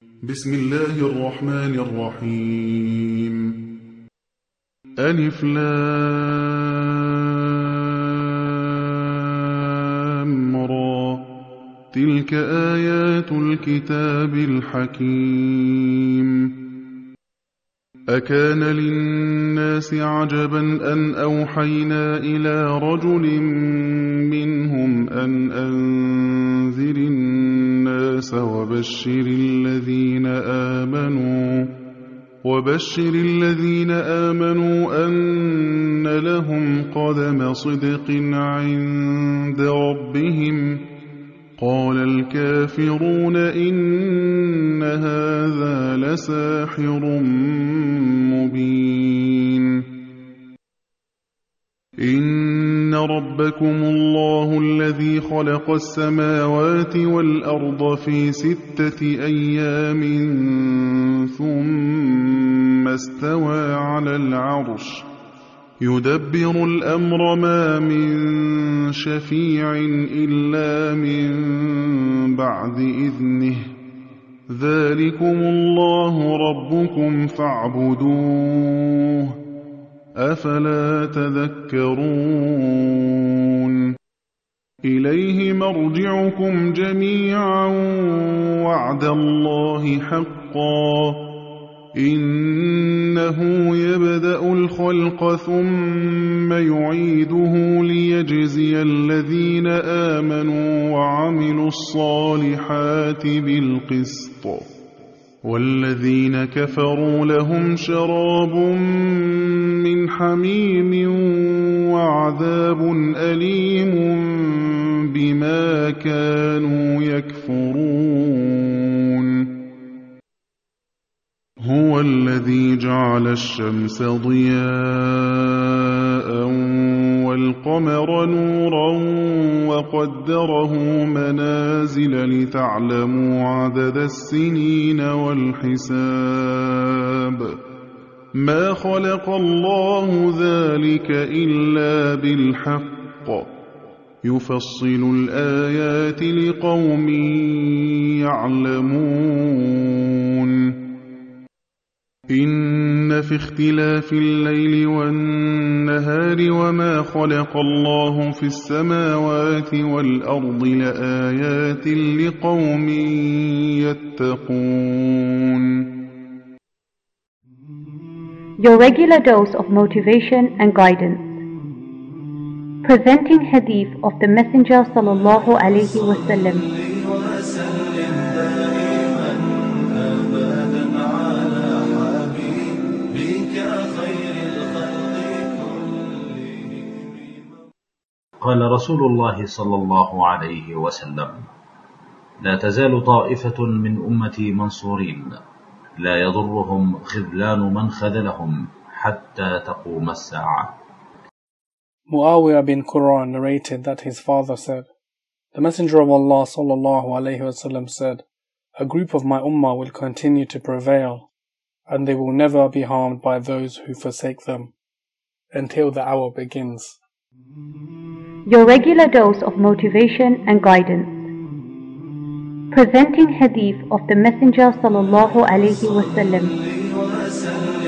بسم الله الرحمن الرحيم. ألف لام را. تلك آيات الكتاب الحكيم. أكان للناس عجبا أن أوحينا إلى رجل منهم أن أنذر الناس وبشر الذين آمنوا أن لهم قدم صدق عند ربهم. قال الكافرون إن هذا لساحر مبين. إن ربكم الله الذي خلق السماوات والأرض في 6 أيام ثم استوى على العرش يدبر الأمر ما من شفيع إلا من بعد إذنه. ذلكم الله ربكم فاعبدوه أفلا تذكرون. إليه مرجعكم جميعا وعد الله حقا. إنه يبدأ الخلق ثم يعيده ليجزي الذين آمنوا وعملوا الصالحات بالقسط. والذين كفروا لهم شراب من حميم وعذاب أليم بما كانوا يكفرون. هو الذي جعل الشمس ضياء والقمر نورا وقدره منازل لتعلموا عدد السنين والحساب. ما خلق الله ذلك إلا بالحق. يفصل الآيات لقوم يعلمون. إن في اختلاف الليل والنهار وما خلق الله في السماوات والأرض لآيات لقوم يتقون. Your regular dose of motivation and guidance. Presenting hadith of the Messenger sallallahu alaihi wasallam. قال رسول الله صلى الله عليه وسلم: لا تزال طائفة من أمتي منصورين لا يضرهم خذلان من خذلهم حتى تقوم الساعة. Muawiyah bin Quran narrated that his father said, the Messenger of Allah sallallahu alaihi wasallam said, a group of my ummah will continue to prevail, and they will never be harmed by those who forsake them, until the hour begins. Your regular dose of motivation and guidance. Presenting hadith of the Messenger sallallahu alaihi wasallam.